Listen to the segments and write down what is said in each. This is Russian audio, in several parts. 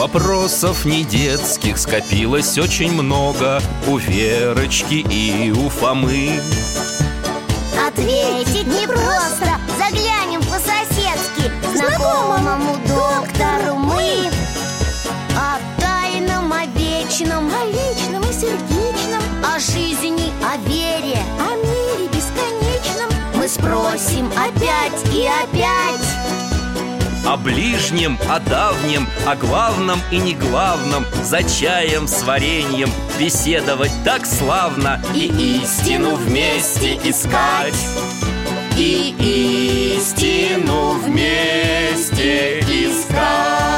Вопросов не детских скопилось очень много у Верочки и у Фомы. Ответить непросто, заглянем по-соседски знакомому доктору мы. О тайном, о вечном, о личном и сердечном, о жизни, о вере, о мире бесконечном мы спросим опять и опять. О ближнем, о давнем, о главном и не главном, за чаем с вареньем беседовать так славно. И истину вместе искать, и истину вместе искать.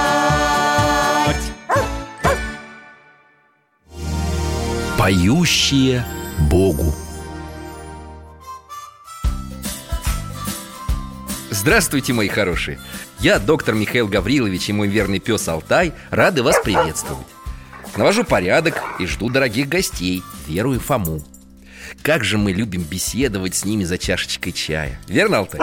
Поющие Богу. Здравствуйте, мои хорошие! Я, доктор Михаил Гаврилович, и мой верный пес Алтай рады вас приветствовать. Навожу порядок и жду дорогих гостей, Веру и Фому. Как же мы любим беседовать с ними за чашечкой чая. Верно, Алтай?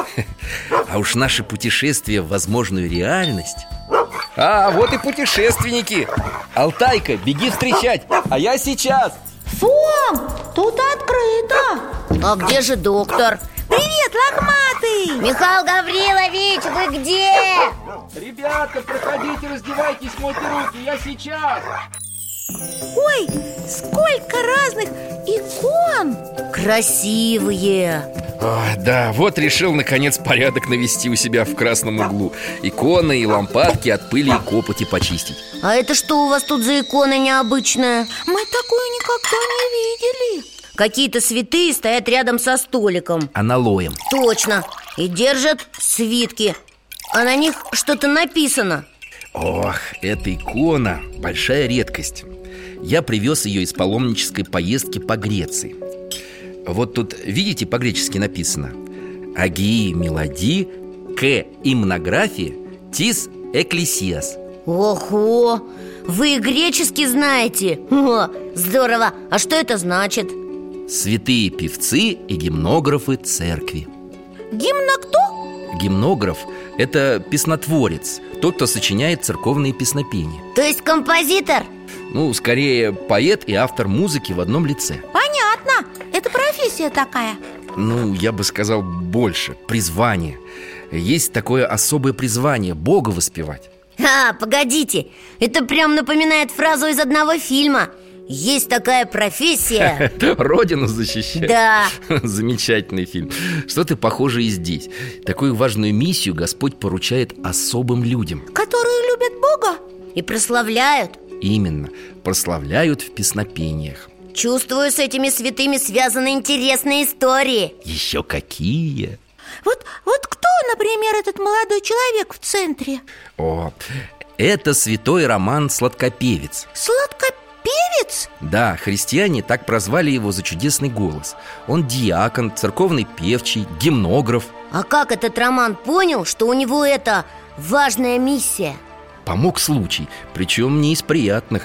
А уж наши путешествия в возможную реальность. А, вот и путешественники. Алтайка, беги встречать, а я сейчас. Фом, тут открыто. А где же доктор? Привет, лохматый! Михаил Гаврилович, вы где? Ребята, проходите, раздевайтесь, мойте руки, я сейчас. Ой, сколько разных икон! Красивые. Да, вот решил наконец порядок навести у себя в красном углу. Иконы и лампадки от пыли и копоти почистить. А это что у вас тут за икона необычная? Мы такую никогда не видели. Какие-то святые стоят рядом со столиком. Аналоем. Точно. И держат свитки. А на них что-то написано. Ох, эта икона – большая редкость. Я привез ее из паломнической поездки по Греции. Вот тут, видите, по-гречески написано: «Агии мелоди, к имнографии, тис экклесиас». Ого! Вы греческий знаете? О, здорово! А что это значит? Святые певцы и гимнографы церкви. Гимна кто? Гимнограф – это песнотворец, тот, кто сочиняет церковные песнопения. То есть композитор? Ну, скорее, поэт и автор музыки в одном лице. Понятно, это профессия такая. Ну, я бы сказал больше, призвание. Есть такое особое призвание – Бога воспевать. Погодите, это прям напоминает фразу из одного фильма. Есть такая профессия. Родину защищать. Да. Замечательный фильм. Что-то похожее и здесь. Такую важную миссию Господь поручает особым людям, которые любят Бога и прославляют. Именно, прославляют в песнопениях. Чувствую, с этими святыми связаны интересные истории. Еще какие? Вот кто, например, этот молодой человек в центре? О, это святой Роман Сладкопевец. Сладкопевец? Да, христиане так прозвали его за чудесный голос. Он диакон, церковный певчий, гимнограф. А как этот Роман понял, что у него это важная миссия? Помог случай, причем не из приятных.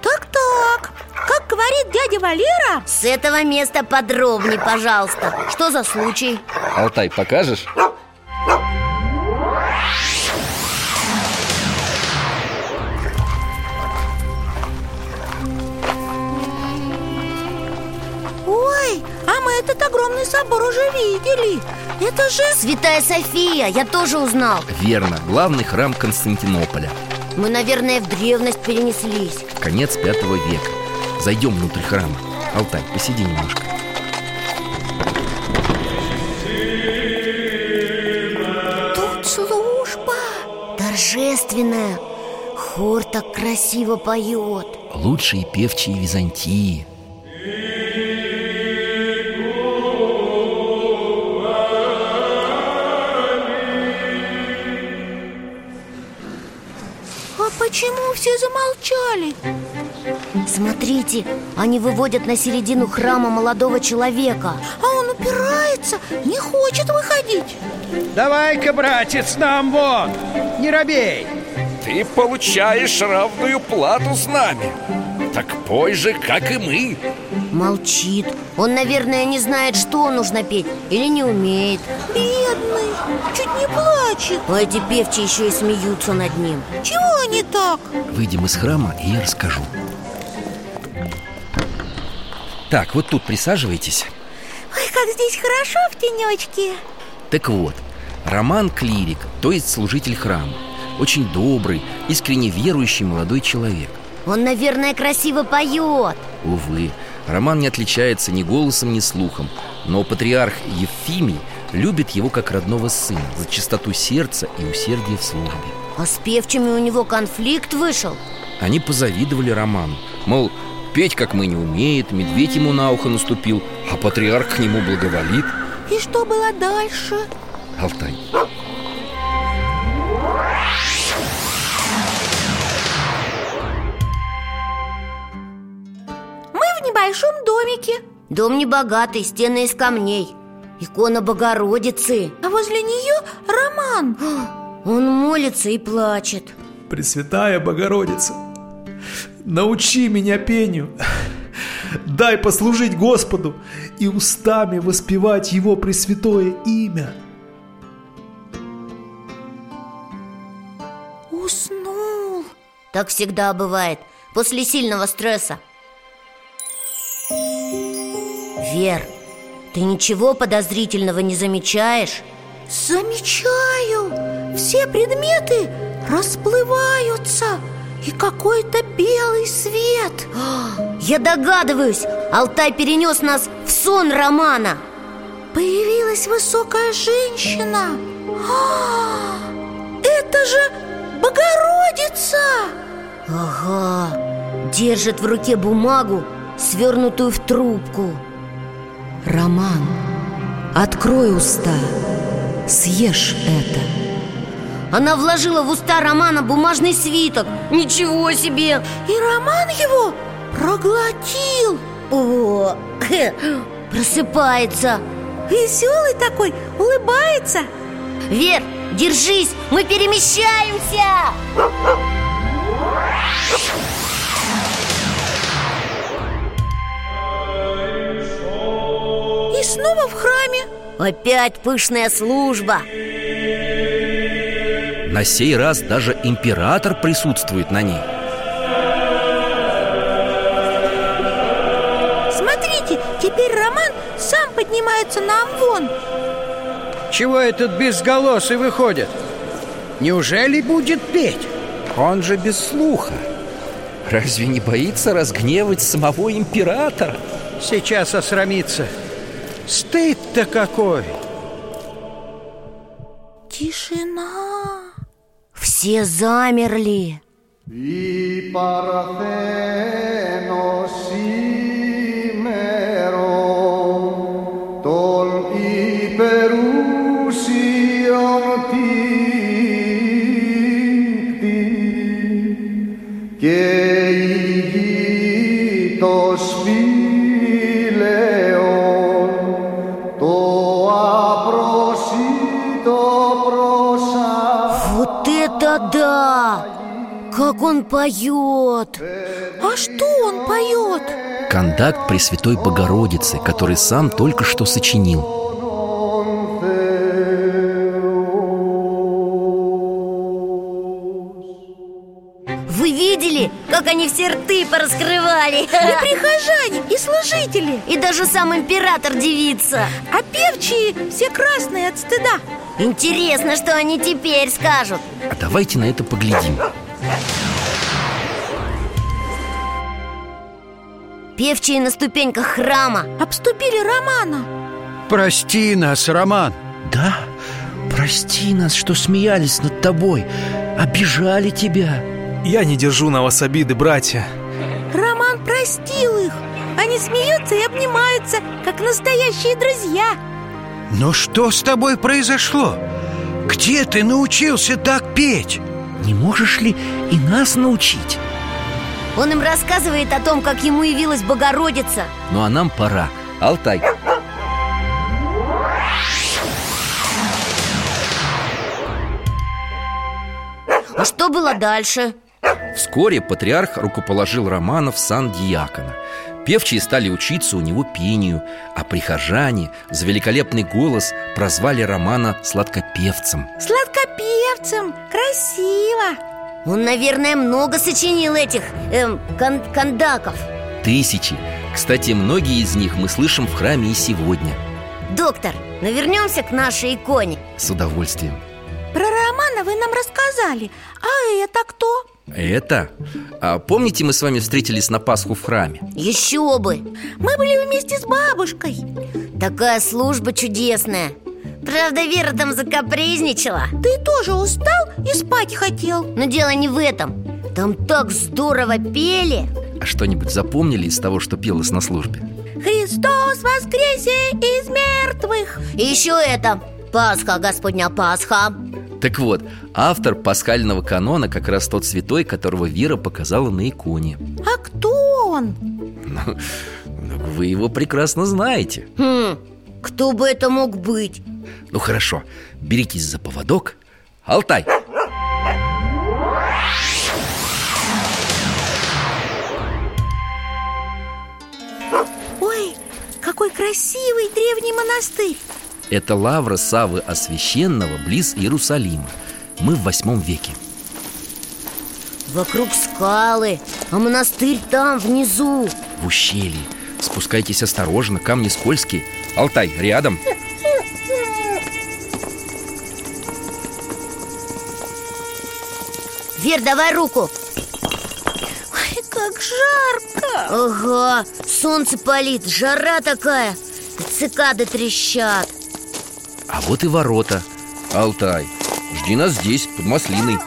Так, как говорит дядя Валера. С этого места подробней, пожалуйста. Что за случай? Алтай, покажешь? Ой, а мы этот огромный собор уже видели. Это же... Святая София, я тоже узнал. Верно, главный храм Константинополя. Мы, наверное, в древность перенеслись. В конец V века. Зайдем внутрь храма. Алтай, посиди немножко. Тут служба торжественная. Хор так красиво поет. Лучшие певчие Византии. А почему все замолчали? Смотрите, они выводят на середину храма молодого человека. А он упирается, не хочет выходить. Давай-ка, братец, нам вон, не робей. Ты получаешь равную плату с нами. Так пой же, как и мы. Молчит. Он, наверное, не знает, что нужно петь. Или не умеет. Бедный, чуть не плачет. А эти певчие еще и смеются над ним. Чего они так? Выйдем из храма, и я расскажу. Так, вот тут присаживайтесь. Ой, как здесь хорошо в тенечке. Так вот, Роман клирик, то есть служитель храма. Очень добрый, искренне верующий молодой человек. Он, наверное, красиво поет. Увы, Роман не отличается ни голосом, ни слухом. Но патриарх Евфимий любит его как родного сына за чистоту сердца и усердие в службе. А с певчими у него конфликт вышел. Они позавидовали Роману. Мол, петь как мы не умеет, медведь ему на ухо наступил, а патриарх к нему благоволит. И что было дальше? Алтай. Мы в небольшом домике. Дом небогатый, стены из камней. Икона Богородицы. А возле нее Роман. Он молится и плачет. Пресвятая Богородица, научи меня пению. Дай послужить Господу и устами воспевать Его пресвятое имя. Уснул. Так всегда бывает после сильного стресса. Вер, ты ничего подозрительного не замечаешь? Замечаю. Все предметы расплываются. И какой-то белый свет. Я догадываюсь, Алтай перенес нас в сон Романа. Появилась высокая женщина. Это же Богородица! Ага, держит в руке бумагу, свернутую в трубку. Роман, открой уста, съешь это. Она вложила в уста Романа бумажный свиток. Ничего себе! И Роман его проглотил. О, просыпается. Веселый такой, улыбается. Вер, держись, мы перемещаемся! И снова в храме. Опять пышная служба. На сей раз даже император присутствует на ней. Смотрите, теперь Роман сам поднимается на амвон. Чего этот безголосый выходит? Неужели будет петь? Он же без слуха. Разве не боится разгневать самого императора? Сейчас осрамится. Стыд-то какой! Тишина. Все замерли. Η παραθένος σήμερον των υπερούσιων τύχτη και η γη το σπήλαιον το απρόσιτο Вот это да! Как он поет! А что он поет? Кондакт Пресвятой Богородицы, который сам только что сочинил. Вы видели, как они все рты пораскрывали? И прихожане, и служители. И даже сам император дивится. А певчие все красные от стыда. Интересно, что они теперь скажут. А давайте на это поглядим. Певчие на ступеньках храма. Обступили Романа. Прости нас, Роман. Да, прости нас, что смеялись над тобой, обижали тебя. Я не держу на вас обиды, братья. Роман простил их. Они смеются и обнимаются, как настоящие друзья. Но что с тобой произошло? Где ты научился так петь? Не можешь ли и нас научить? Он им рассказывает о том, как ему явилась Богородица. Ну а нам пора. Алтай. А что было дальше? Вскоре патриарх рукоположил Романа в сан диакона. Певчие стали учиться у него пению, а прихожане за великолепный голос прозвали Романа сладкопевцем. Сладкопевцем, красиво. Он, наверное, много сочинил этих кандаков. Тысячи. Кстати, многие из них мы слышим в храме и сегодня. Доктор, но вернемся к нашей иконе. С удовольствием. Про Романа вы нам рассказали. А это кто? Это? Помните, мы с вами встретились на Пасху в храме? Еще бы. Мы были вместе с бабушкой. Такая служба чудесная. Правда, Вера там закапризничала. Ты тоже устал и спать хотел. Но дело не в этом. Там так здорово пели. А что-нибудь запомнили из того, что пелось на службе? Христос воскресе из мертвых. И еще это: Пасха, Господня Пасха. Так вот, автор пасхального канона как раз тот святой, которого Вера показала на иконе. А кто он? Вы его прекрасно знаете. Кто бы это мог быть? Ну хорошо, беритесь за поводок. Алтай! Ой, какой красивый древний монастырь. Это лавра Саввы Освященного близ Иерусалима. Мы в 8 веке. Вокруг скалы, а монастырь там, внизу, В ущелье. Спускайтесь осторожно, камни скользкие. Алтай, рядом. Вер, давай руку. Ой, как жарко. Ага, солнце палит, жара такая. Цикады трещат. А вот и ворота. Алтай, жди нас здесь, под маслиной.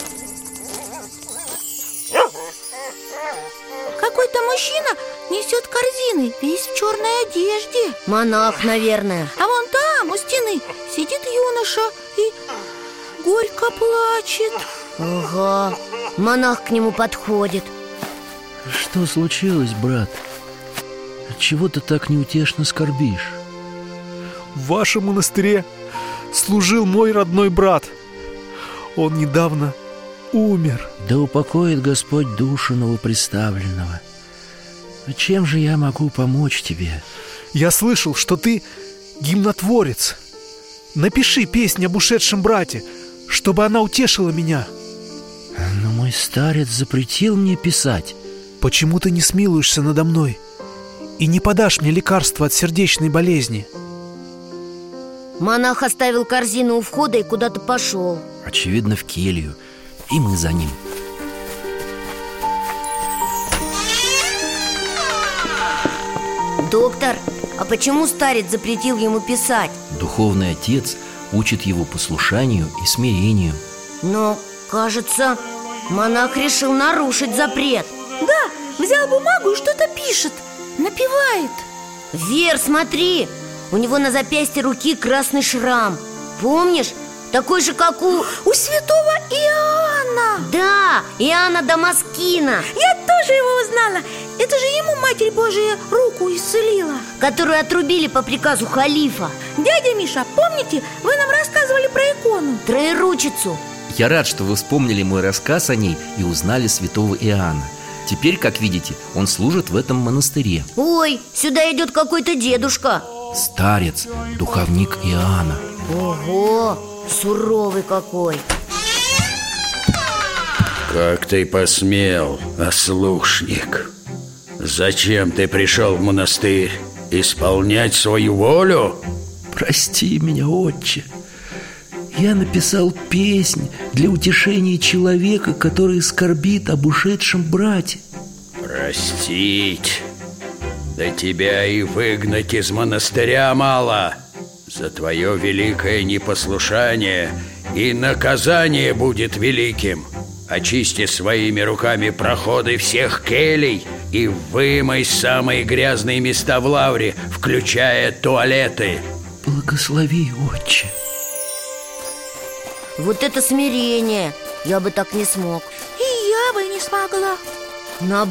Какой-то мужчина несет корзины, весь в черной одежде. Монах, наверное. А вон там, у стены, сидит юноша и горько плачет. Ага, монах к нему подходит. Что случилось, брат? Отчего ты так неутешно скорбишь? В вашем монастыре служил мой родной брат. Он недавно умер. Да упокоит Господь душу новоприставленного. Чем же я могу помочь тебе? Я слышал, что ты гимнотворец. Напиши песнь об ушедшем брате, чтобы она утешила меня. Но мой старец запретил мне писать. Почему ты не смилуешься надо мной и не подашь мне лекарства от сердечной болезни? Монах оставил корзину у входа и куда-то пошел. Очевидно, в келью. И мы за ним. Доктор, а почему старец запретил ему писать? Духовный отец учит его послушанию и смирению. Но, кажется, монах решил нарушить запрет. Да, взял бумагу и что-то пишет, напевает. Вер, смотри, у него на запястье руки красный шрам. Помнишь? Такой же, как у святого Иоанна. Да, Иоанна Дамаскина. Я тоже его узнала. Это же ему Матерь Божия руку исцелила, которую отрубили по приказу халифа. Дядя Миша, помните, вы нам рассказывали про икону? Троеручицу. Я рад, что вы вспомнили мой рассказ о ней и узнали святого Иоанна. Теперь, как видите, он служит в этом монастыре. Ой, сюда идет какой-то дедушка. Старец, духовник Иоанна. Ого, суровый какой. Как ты посмел, ослушник? Зачем ты пришел в монастырь? Исполнять свою волю? Прости меня, отче. Я написал песнь для утешения человека, который скорбит об ушедшем брате. Простить? Да тебя и выгнать из монастыря мало. За твое великое непослушание и наказание будет великим. Очисти своими руками проходы всех келей и вымой самые грязные места в лавре, включая туалеты. Благослови, отче. Вот это смирение. Я бы так не смог. И я бы не смогла.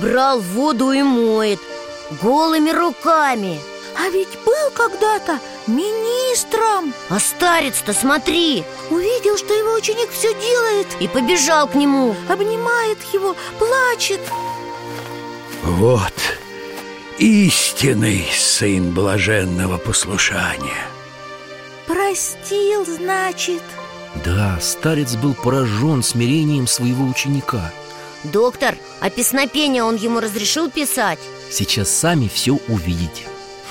Набрал воду и моет голыми руками. А ведь был когда-то министром. А старец-то, смотри, Увидел, что его ученик все делает, и побежал к нему. обнимает его, плачет. Вот истинный сын блаженного послушания. Простил, значит. Да, старец был поражен смирением своего ученика. Доктор, а песнопение он ему разрешил писать? Сейчас сами все увидите.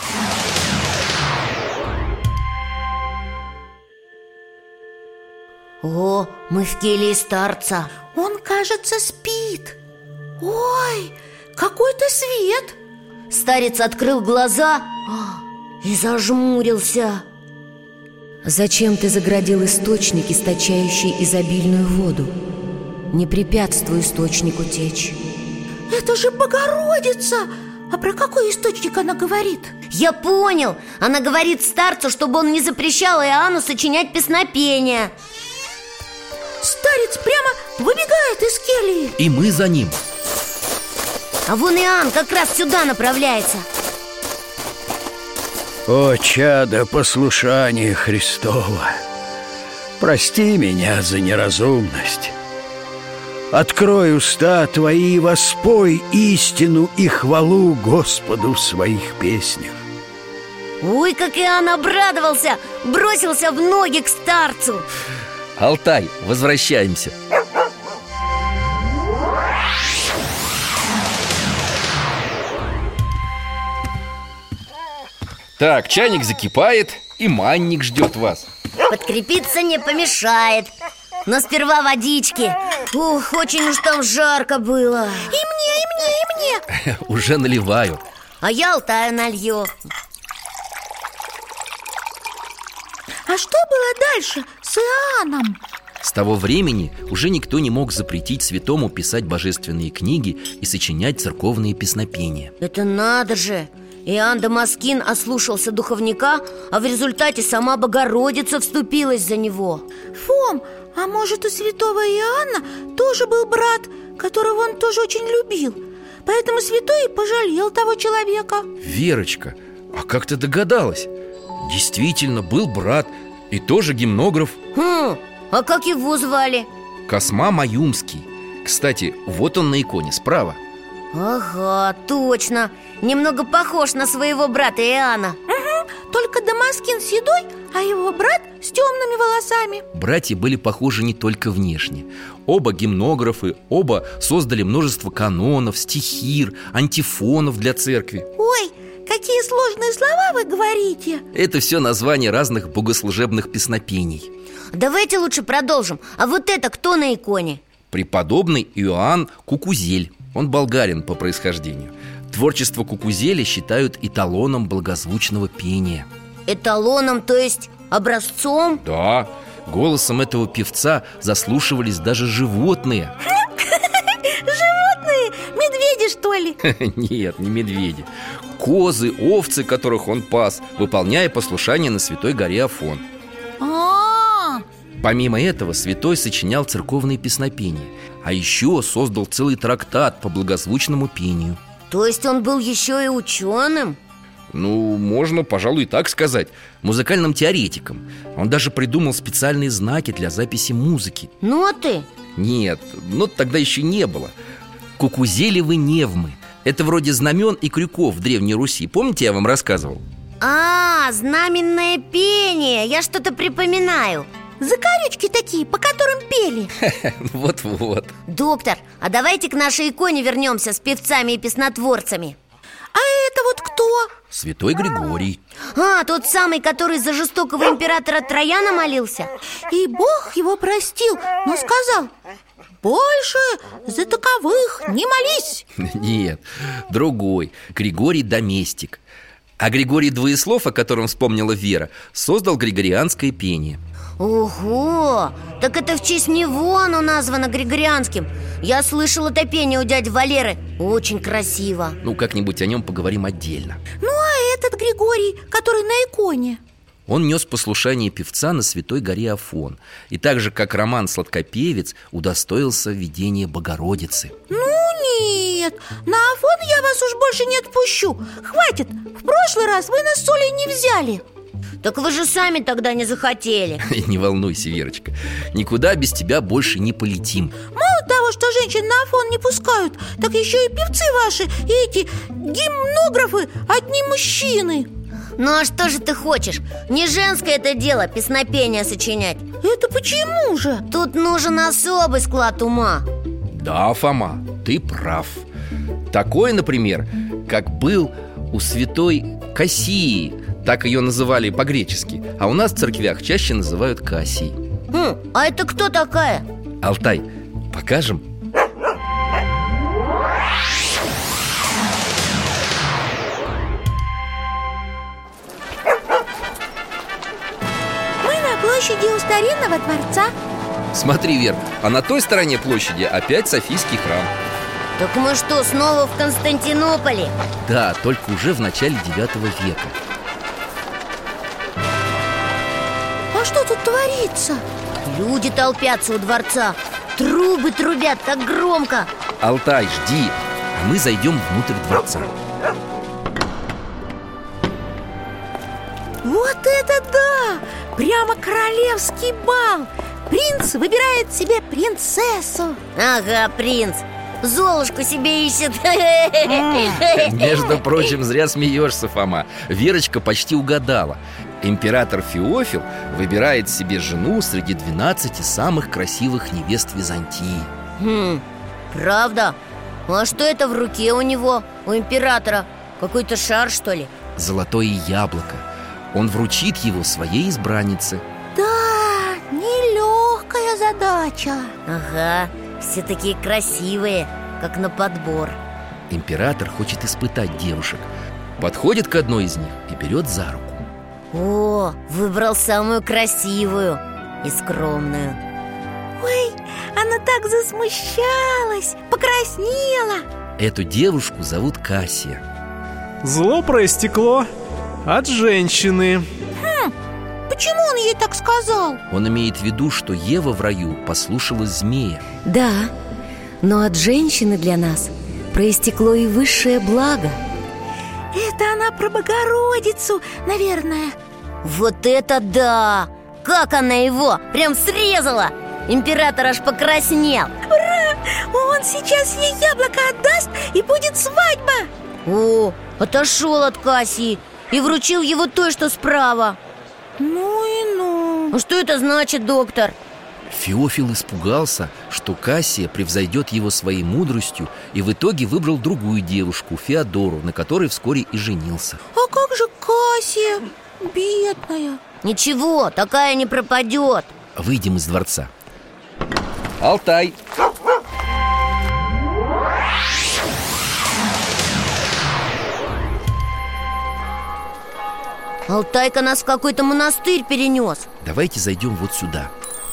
О, мы в келье старца. Он, кажется, спит. Ой, какой-то свет. Старец открыл глаза и зажмурился. Зачем ты заградил источник, источающий изобильную воду? Не препятствуй источнику течь. Это же Богородица. А про какой источник она говорит? Я понял. Она говорит старцу, чтобы он не запрещал Иоанну сочинять песнопения. Старец прямо выбегает из кельи. И мы за ним. А вон Иоанн как раз сюда направляется. О, чадо послушания Христова, прости меня за неразумность. Открой уста твои и воспой истину и хвалу Господу в своих песнях. Ой, как Иоанн обрадовался, бросился в ноги к старцу. Алтай, возвращаемся. Так, чайник закипает, и манник ждет вас. Подкрепиться не помешает. Но сперва водички. Ух, очень уж там жарко было. И мне. Уже наливаю. А я Алтаю налью. А что было дальше с Иоанном? С того времени уже никто не мог запретить святому писать божественные книги и сочинять церковные песнопения. Это надо же! Иоанн Дамаскин ослушался духовника, а в результате сама Богородица вступилась за него. Фом, а может, у святого Иоанна тоже был брат, которого он тоже очень любил? Поэтому святой и пожалел того человека. Верочка, а как ты догадалась? Действительно, был брат и тоже гимнограф. А как его звали? Косма Маюмский. Кстати, вот он на иконе справа. Ага, точно. Немного похож на своего брата Иоанна. Только Дамаскин седой, а его брат с темными волосами. Братья были похожи не только внешне. Оба гимнографы, оба создали множество канонов, стихир, антифонов для церкви. Ой, какие сложные слова вы говорите. Это все названия разных богослужебных песнопений. Давайте лучше продолжим. А вот это кто на иконе? Преподобный Иоанн Кукузель. Он болгарин по происхождению. Творчество Кукузеля считают эталоном благозвучного пения. Эталоном, то есть образцом? Да, голосом этого певца заслушивались даже животные. Животные? Медведи, что ли? Нет, не медведи. Козы, овцы, которых он пас, выполняя послушание на Святой горе Афон. Помимо этого, святой сочинял церковные песнопения, а еще создал целый трактат по благозвучному пению. То есть он был еще и ученым? Ну, можно, пожалуй, и так сказать. Музыкальным теоретиком. Он даже придумал специальные знаки для записи музыки. Ноты? Нет, нот тогда еще не было. Кукузелевы невмы. Это вроде знамен и крюков в Древней Руси. Помните, я вам рассказывал? Знаменное пение. Я что-то припоминаю. Закорючки такие, по которым пели. Вот-вот. Доктор, а давайте к нашей иконе вернемся с певцами и песнотворцами. А это вот кто? Святой Григорий. Тот самый, который за жестокого императора Трояна молился? И Бог его простил, но сказал: больше за таковых не молись. Нет, другой, Григорий Доместик. А Григорий Двоеслов, о котором вспомнила Вера, создал григорианское пение. Ого! Так это в честь него оно названо григорианским. Я слышал это пение у дяди Валеры. Очень красиво. Ну, как-нибудь о нем поговорим отдельно. Ну, а этот Григорий, который на иконе? Он нес послушание певца на Святой горе Афон. И так же, как Роман Сладкопевец, удостоился видения Богородицы. Ну нет, на Афон я вас уж больше не отпущу. Хватит, в прошлый раз вы нас с Олей не взяли. Так вы же сами тогда не захотели. Не волнуйся, Верочка, никуда без тебя больше не полетим. Мало того, что женщин на Афон не пускают, так еще и певцы ваши, и эти гимнографы одни мужчины. Ну а что же ты хочешь? Не женское это дело песнопение сочинять. Это почему же? Тут нужен особый склад ума. Да, Фома, ты прав. Такой, например, как был у святой Кассии. Так ее называли по-гречески. А у нас в церквях чаще называют Кассией. А это кто такая? Алтай, покажем? Мы на площади у старинного дворца. Смотри, Вер, а на той стороне площади опять Софийский храм. Так мы что, снова в Константинополе? Да, только уже в начале 9 века. А что тут творится? Люди толпятся у дворца. Трубы трубят так громко. Алтай, жди, а мы зайдем внутрь дворца. Вот это да! Прямо королевский бал! Принц выбирает себе принцессу. Ага, принц. Золушку себе ищет. Между прочим, зря смеешься, Фома. Верочка почти угадала. Император Феофил выбирает себе жену среди 12 самых красивых невест Византии. Правда? А что это в руке у него, у императора? Какой-то шар, что ли? Золотое яблоко. Он вручит его своей избраннице. Да, нелегкая задача. Ага, все такие красивые, как на подбор. Император хочет испытать девушек. Подходит к одной из них и берет за руку. О, выбрал самую красивую и скромную. Ой, она так засмущалась, покраснела. Эту девушку зовут Кассия. Зло проистекло от женщины. Почему он ей так сказал? Он имеет в виду, что Ева в раю послушалась змея. Да, но от женщины для нас проистекло и высшее благо. Это она про Богородицу, наверное. Вот это да! Как она его прям срезала! Император аж покраснел. Ура! Он сейчас ей яблоко отдаст, и будет свадьба. О, отошел от Кассии и вручил его той, что справа. Ну и ну. А что это значит, доктор? Феофил испугался, что Кассия превзойдет его своей мудростью, и в итоге выбрал другую девушку, Феодору, на которой вскоре и женился. А как же Кассия? Бедная. Ничего, такая не пропадет. Выйдем из дворца. Алтай! Алтайка нас в какой-то монастырь перенес. Давайте зайдем вот сюда.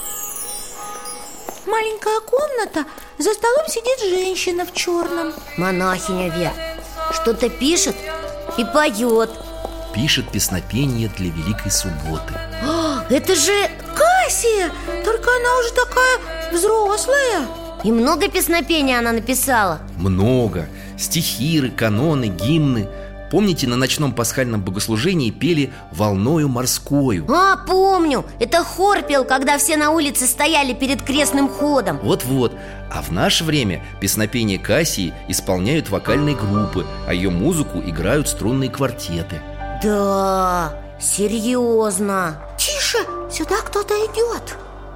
Маленькая комната, за столом сидит женщина в черном. Монахиня Вер что-то пишет и поет. Пишет песнопение для Великой Субботы. Это же Кассия, только она уже такая взрослая. и много песнопений она написала. Много. Стихиры, каноны, гимны. Помните, на ночном пасхальном богослужении пели «Волною морскою»? А, помню, это хор пел, когда все на улице стояли перед крестным ходом. Вот-вот. А в наше время песнопение Кассии исполняют вокальные группы, а ее музыку играют струнные квартеты. Да, серьезно. Тише, сюда кто-то идет.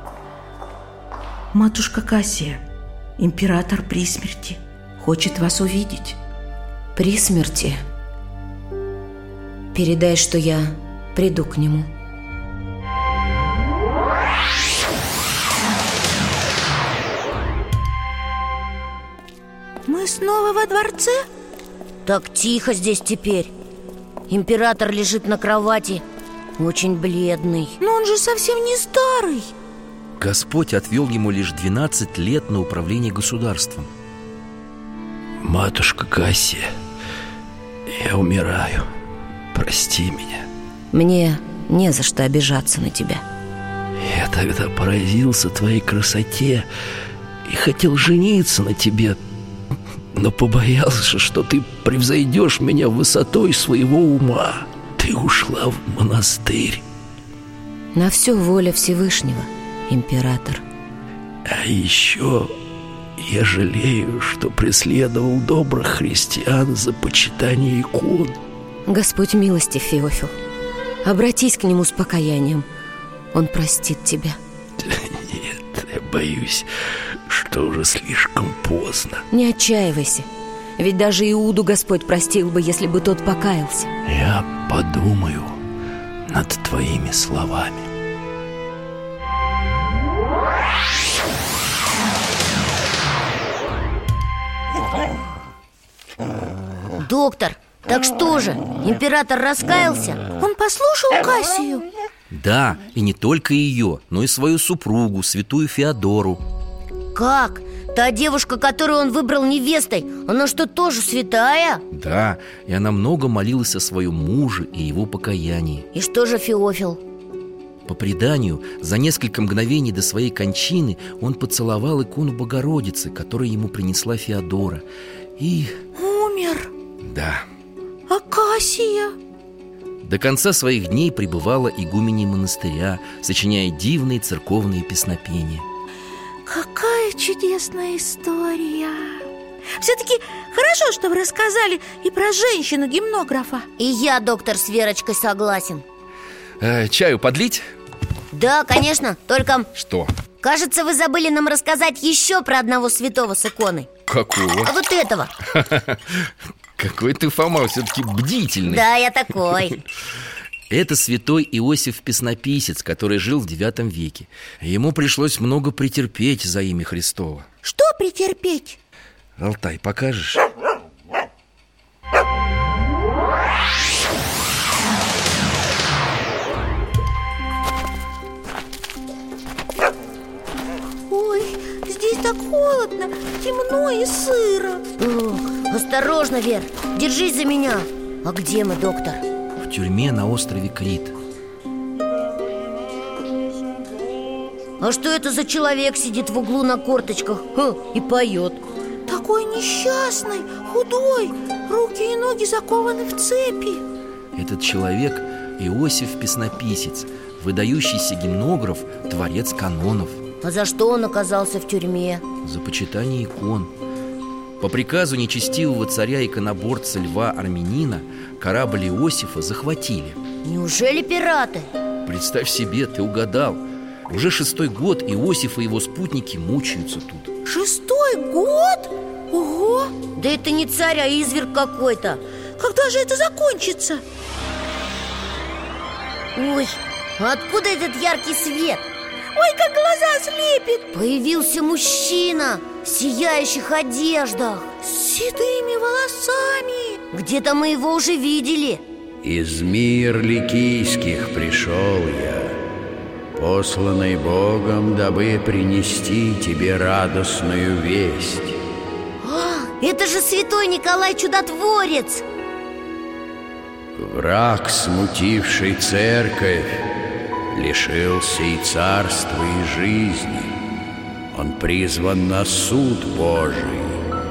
Матушка Кассия, император при смерти, хочет вас увидеть. При смерти? Передай, что я приду к нему. Мы снова во дворце? Так тихо здесь теперь. Император лежит на кровати, очень бледный. Но он же совсем не старый. Господь отвел ему лишь 12 лет на управление государством. Матушка Кассия, я умираю. Прости меня. Мне не за что обижаться на тебя. Я тогда поразился твоей красоте и хотел жениться на тебе, но побоялся, что ты превзойдешь меня высотой своего ума. Ты ты ушла в монастырь. На все воля Всевышнего, император. А еще я жалею, что преследовал добрых христиан за почитание икон. Господь милостив, Феофил. Обратись к нему с покаянием. Он простит тебя. Нет, я боюсь, что уже слишком поздно. Не отчаивайся. Ведь даже Иуду Господь простил бы, если бы тот покаялся. Я подумаю над твоими словами. Доктор, так что же, император раскаялся? Он послушал Кассию? Да, и не только ее, но и свою супругу, святую Феодору. Как? Та девушка, которую он выбрал невестой, она что, тоже святая? Да, и она много молилась о своем муже и его покаянии. И что же Феофил? По преданию, за несколько мгновений до своей кончины он поцеловал икону Богородицы, которую ему принесла Феодора. И... умер? Да. А Кассия? До конца своих дней пребывала игуменей монастыря, сочиняя дивные церковные песнопения. Какая чудесная история! Все-таки хорошо, что вы рассказали и про женщину-гимнографа. И я, доктор, с Верочкой согласен. Чаю подлить? Да, конечно, только... Что? Кажется, вы забыли нам рассказать еще про одного святого с иконой. Какого? А вот этого. Какой ты, Фома, все-таки бдительный. Да, я такой. Это святой Иосиф Песнописец, который жил в IX веке. Ему пришлось много претерпеть за имя Христово. Что претерпеть? Алтай, покажешь? Ой, здесь так холодно, темно и сыро. Осторожно, Вер, держись за меня. А где мы, доктор? В тюрьме на острове Крит. А что это за человек сидит в углу на корточках и поет? Такой несчастный, худой, руки и ноги закованы в цепи. Этот человек Иосиф Песнописец, выдающийся гимнограф, творец канонов. А за что он оказался в тюрьме? За почитание икон. По приказу нечестивого царя-иконоборца Льва Армянина корабль Иосифа захватили. Неужели пираты? Представь себе, ты угадал. Уже 6-й год Иосиф и его спутники мучаются тут. 6-й год? Ого! Да это не царь, а изверг какой-то. Когда же это закончится? Ой, откуда этот яркий свет? Ой, как глаза слепит! Появился мужчина в сияющих одеждах, с седыми волосами. Где-то мы его уже видели. Из мир ликийских пришел я, посланный Богом, дабы принести тебе радостную весть. Это же святой Николай Чудотворец! Враг, смутивший церковь, лишился и царства, и жизни. Он призван на суд Божий.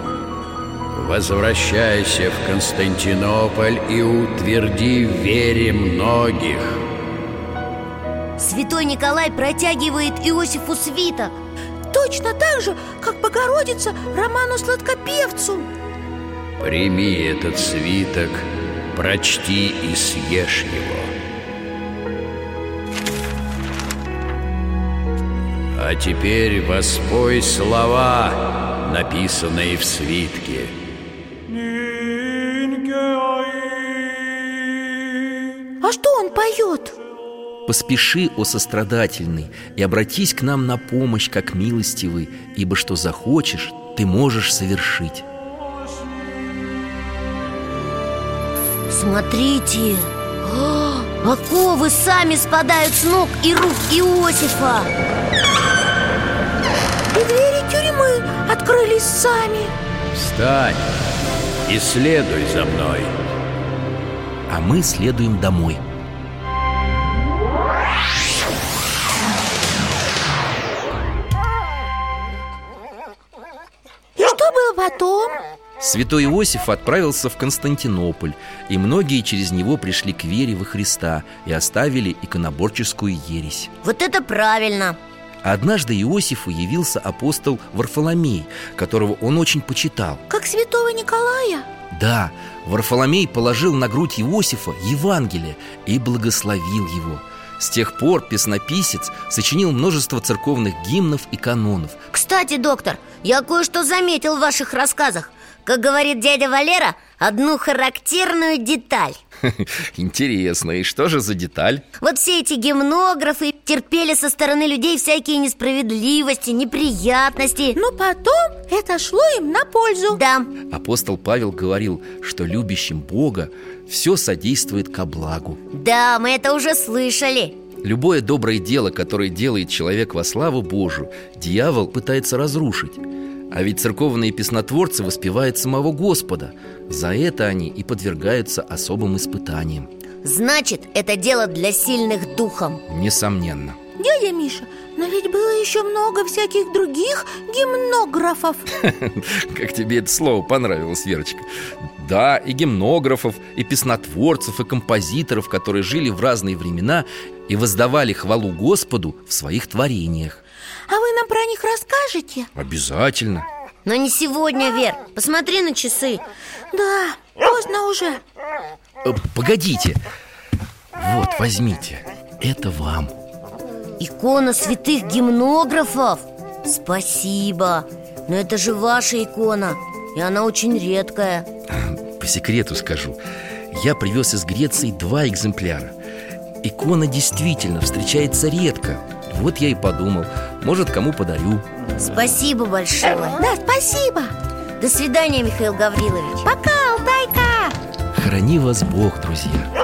Возвращайся в Константинополь и утверди в вере многих. Святой Николай протягивает Иосифу свиток. Точно так же, как Богородица Роману Сладкопевцу. Прими этот свиток, прочти и съешь его. А теперь воспой слова, написанные в свитке. А что он поет? Поспеши, о сострадательный, и обратись к нам на помощь, как милостивый, ибо что захочешь, ты можешь совершить. Смотрите, оковы сами спадают с ног и рук Иосифа. И двери тюрьмы открылись сами. Встань и следуй за мной. А мы следуем домой. И что было потом? Святой Иосиф отправился в Константинополь, и многие через него пришли к вере во Христа и оставили иконоборческую ересь. Вот это правильно! Однажды Иосифу явился апостол Варфоломей, которого он очень почитал. Как святого Николая? Да, Варфоломей положил на грудь Иосифа Евангелие и благословил его. С тех пор песнописец сочинил множество церковных гимнов и канонов. Кстати, доктор, я кое-что заметил в ваших рассказах. Как говорит дядя Валера, одну характерную деталь. Интересно, и что же за деталь? Вот все эти гимнографы терпели со стороны людей всякие несправедливости, неприятности. Но потом это шло им на пользу. Да. Апостол Павел говорил, что любящим Бога все содействует ко благу. Да, мы это уже слышали. Любое доброе дело, которое делает человек во славу Божию, дьявол пытается разрушить. А ведь церковные песнотворцы воспевают самого Господа. За это они и подвергаются особым испытаниям. Значит, это дело для сильных духом. Несомненно. Дядя Миша, но ведь было еще много всяких других гимнографов. Как тебе это слово понравилось, Верочка? Да, и гимнографов, и песнотворцев, и композиторов, которые жили в разные времена и воздавали хвалу Господу в своих творениях. А вы нам про них расскажете? Обязательно. Но не сегодня, Вер. Посмотри на часы. Да, поздно уже. Погодите. Вот, возьмите. Это вам. Икона святых гимнографов. Спасибо. Но это же ваша икона, и она очень редкая. По секрету скажу, я привез из Греции 2 экземпляра. Икона действительно встречается редко. Вот я и подумал, может, кому подарю. Спасибо большое. Да, спасибо. До свидания, Михаил Гаврилович. Пока, Алтайка. Храни вас Бог, друзья.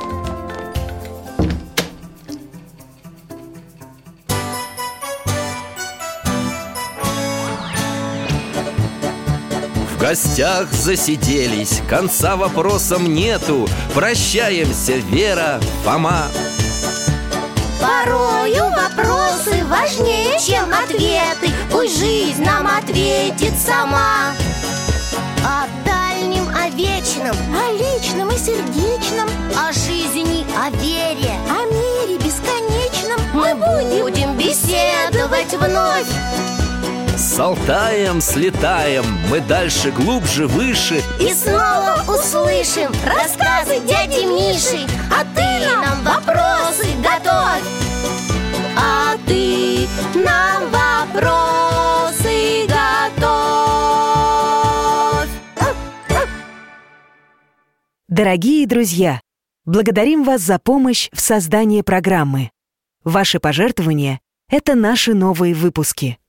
В гостях засиделись, конца вопросам нету. Прощаемся, Вера, Фома. Порою вопросы важнее, чем ответы. Пусть жизнь нам ответит сама. О дальнем, о вечном, о личном и сердечном, о жизни, о вере, о мире бесконечном мы будем беседовать вновь. С Алтаем слетаем, мы дальше, глубже, выше. И снова услышим рассказы дяди Миши. А ты нам вопросы готовь. А ты нам вопросы готовь. Дорогие друзья, благодарим вас за помощь в создании программы. Ваши пожертвования – это наши новые выпуски.